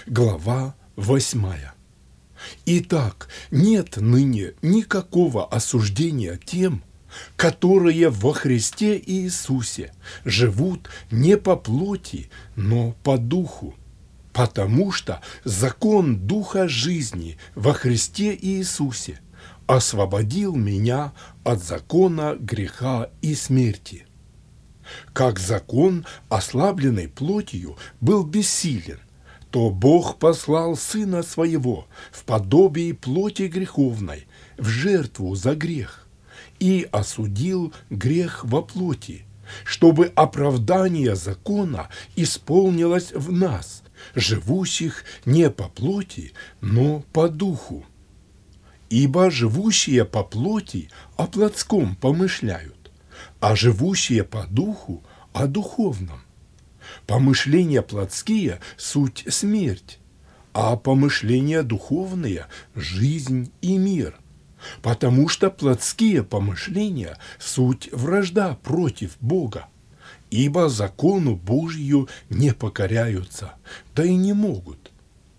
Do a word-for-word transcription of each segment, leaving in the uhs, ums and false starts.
Глава восьмая. Итак, нет ныне никакого осуждения тем, которые во Христе Иисусе живут не по плоти, но по духу. Потому что закон Духа жизни во Христе Иисусе освободил меня от закона греха и смерти. Как закон, ослабленный плотью, был бессилен, то Бог послал Сына Своего в подобии плоти греховной, в жертву за грех, и осудил грех во плоти, чтобы оправдание закона исполнилось в нас, живущих не по плоти, но по духу. Ибо живущие по плоти о плотском помышляют, а живущие по духу о духовном. Помышления плотские – суть смерть, а помышления духовные – жизнь и мир. Потому что плотские помышления – суть вражда против Бога, ибо закону Божию не покоряются, да и не могут.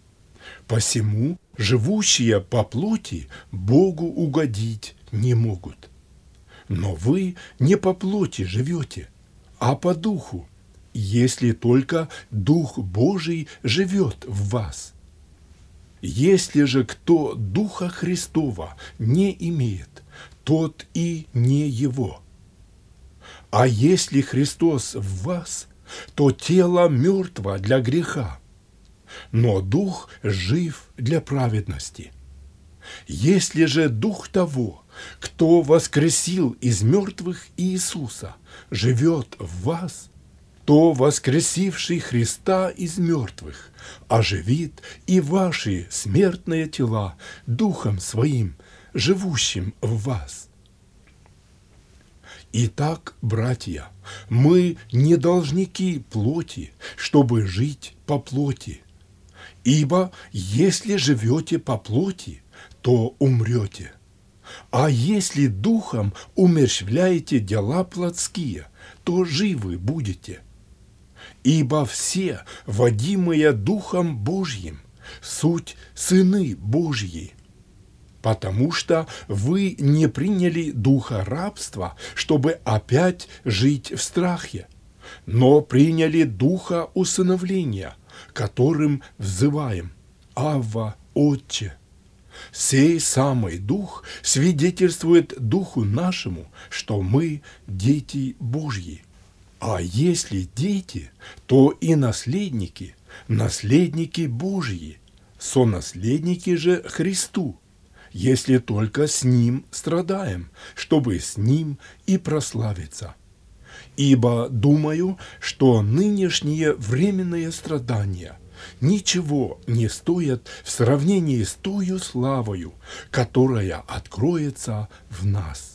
Посему живущие по плоти Богу угодить не могут. Но вы не по плоти живете, а по духу, если только Дух Божий живет в вас. Если же кто Духа Христова не имеет, тот и не его. А если Христос в вас, то тело мертво для греха, но Дух жив для праведности. Если же Дух того, кто воскресил из мертвых Иисуса, живет в вас, то воскресивший Христа из мертвых оживит и ваши смертные тела Духом Своим, живущим в вас. Итак, братья, мы не должники плоти, чтобы жить по плоти. Ибо если живете по плоти, то умрете. А если духом умерщвляете дела плотские, то живы будете. Ибо все, водимые Духом Божьим, суть сыны Божьи. Потому что вы не приняли духа рабства, чтобы опять жить в страхе, но приняли духа усыновления, которым взываем: Авва, Отче. Сей самый Дух свидетельствует Духу нашему, что мы дети Божьи. А если дети, то и наследники, наследники Божьи, сонаследники же Христу, если только с Ним страдаем, чтобы с Ним и прославиться. Ибо думаю, что нынешние временные страдания ничего не стоят в сравнении с тою славою, которая откроется в нас.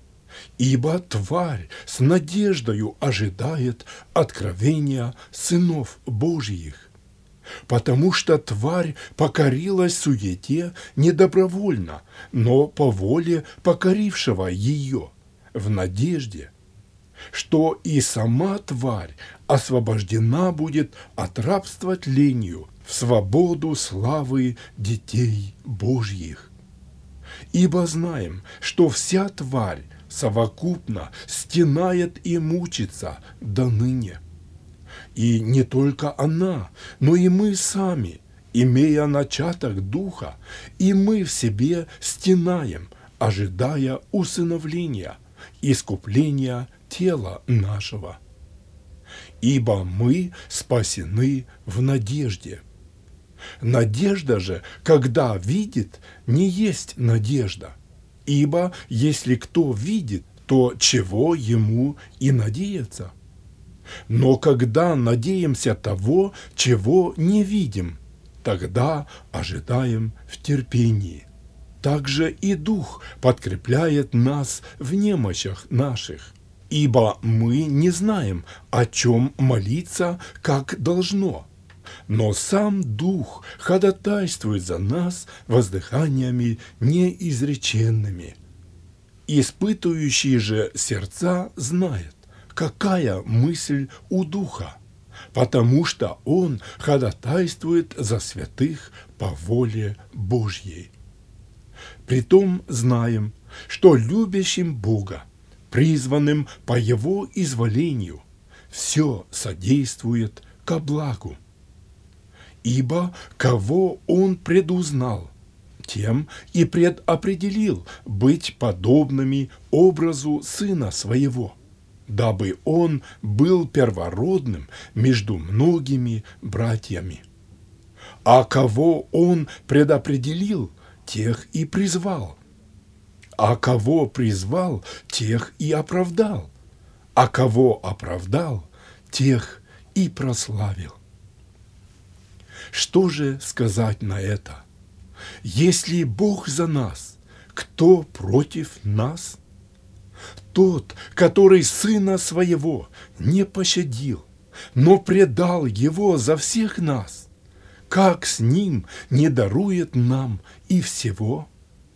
Ибо тварь с надеждою ожидает откровения сынов Божьих, потому что тварь покорилась суете не добровольно, но по воле покорившего ее, в надежде, что и сама тварь освобождена будет от рабства тлению в свободу славы детей Божьих. Ибо знаем, что вся тварь совокупно стенает и мучится до ныне. И не только она, но и мы сами, имея начаток духа, и мы в себе стенаем, ожидая усыновления, искупления тела нашего. Ибо мы спасены в надежде. Надежда же, когда видит, не есть надежда. Ибо если кто видит, то чего ему и надеяться? Но когда надеемся того, чего не видим, тогда ожидаем в терпении. Также и Дух подкрепляет нас в немощах наших. Ибо мы не знаем, о чем молиться, как должно. Но сам Дух ходатайствует за нас воздыханиями неизреченными. Испытывающий же сердца знает, какая мысль у Духа, потому что Он ходатайствует за святых по воле Божьей. Притом знаем, что любящим Бога, призванным по Его изволению, все содействует ко благу. Ибо кого Он предузнал, тем и предопределил быть подобными образу Сына Своего, дабы Он был первородным между многими братьями. А кого Он предопределил, тех и призвал. А кого призвал, тех и оправдал. А кого оправдал, тех и прославил. Что же сказать на это? Если Бог за нас, кто против нас? Тот, который Сына Своего не пощадил, но предал Его за всех нас, как с Ним не дарует нам и всего?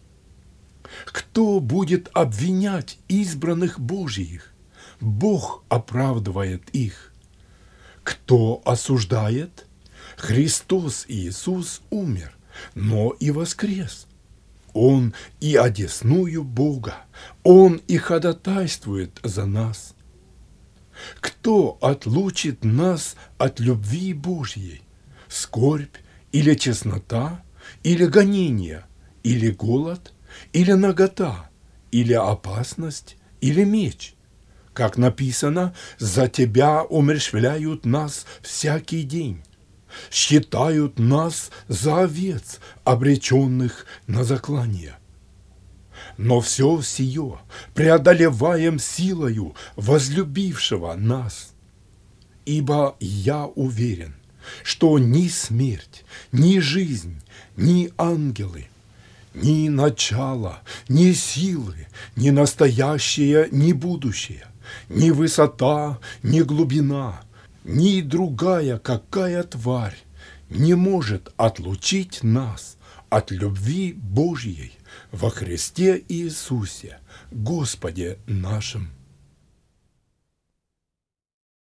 Кто будет обвинять избранных Божьих? Бог оправдывает их. Кто осуждает? Христос Иисус умер, но и воскрес. Он и одесную Бога, Он и ходатайствует за нас. Кто отлучит нас от любви Божьей? Скорбь или теснота, или гонение, или голод, или нагота, или опасность, или меч? Как написано, за Тебя умерщвляют нас всякий день, считают нас за овец, обреченных на заклание. Но все сие преодолеваем силою возлюбившего нас. Ибо я уверен, что ни смерть, ни жизнь, ни ангелы, ни начало, ни силы, ни настоящее, ни будущее, ни высота, ни глубина, ни другая какая тварь не может отлучить нас от любви Божьей во Христе Иисусе, Господе нашим.